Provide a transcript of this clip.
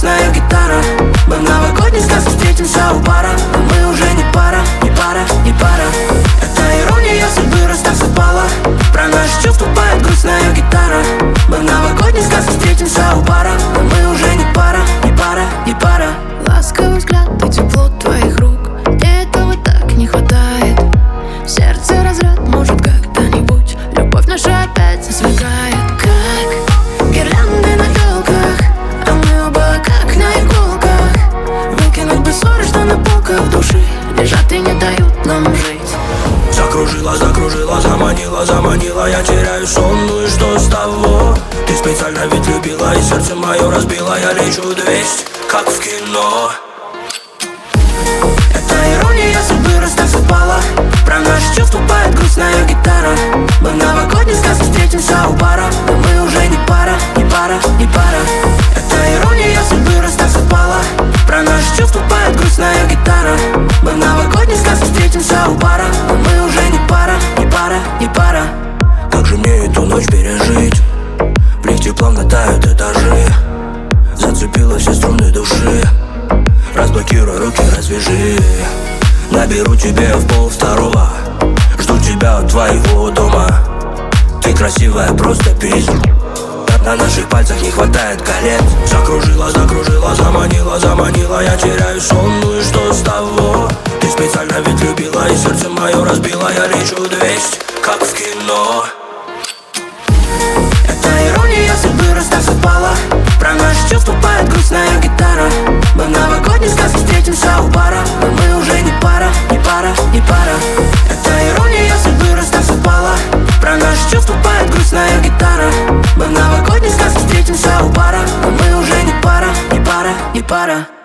грустная гитара. Мы в новогодней сказке встретимся у бара, но мы уже не пара, не пара, не пара. Это ирония судьбы, раз так совпало. Про наши чувства поет грустная гитара. Мы в новогодней сказке встретимся у бара, но мы уже не пара, не пара, не пара. Ласковый взгляд и тепло твоих рук, мне этого так не хватает. В сердце разряд, может когда-нибудь любовь наша опять засвекает. Как гирлянды на елках, а мы оба как на иголках. Выкинуть бы ссоры, что на полках души лежат и не дают нам жить. Закружила, закружила, заманила, заманила, я теряю сон, ну и что с того? Ты специально ведь любила и сердце мое разбила. Я лечу 200, как в кино. Это ирония судьбы, раз так совпало. Про наши чувства поет грустная гитара. Мы в новогодней сказке встретимся у бара, но мы уже не пара, не пара, не пара. Это ирония судьбы, раз так совпало. Про наши чувства поет грустная гитара. Мы в новогодней сказке встретимся у бара, но мы уже не пара, не пара, не пара. Как же мне эту ночь пережить? В лифте плавно тают этажи. Зацепила все струны души. Разблокируй руки, развяжи. Наберу тебе в 1:30. Жду тебя у твоего дома. Ты красивая, просто пиздец. На наших пальцах не хватает колец. Закружила, закружила, заманила, заманила, я теряю сон, ну и что с того? Ты специально ведь любила и сердце мое разбила. Я лечу 200, как в кино. Это ирония судьбы, раз так совпало. Про наши чувства поет грустная гитара. Мы в новогодней сказке встретимся у бара, но мы уже не пара, не пара, не пара. Это ирония судьбы, раз так совпало. Про наши чувства поет грустная гитара. Мы в новогодней сказке встретимся у бара, но мы уже не пара, не пара, не пара.